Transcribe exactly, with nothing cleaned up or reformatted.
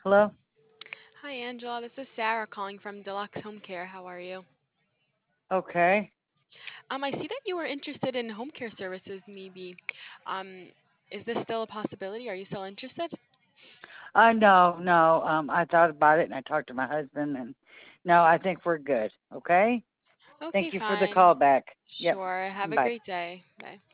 Hello? Hi, Angela. This is Sarah calling from Deluxe Home Care. How are you? Okay. Um, I see that you were interested in home care services, maybe. Um, is this still a possibility? Are you still interested? Uh, no, no. Um, I thought about it and I talked to my husband and no, I think we're good. Okay? Okay, Thank you for the fine. call back. Yep. Sure. Have a Bye. great day. Bye.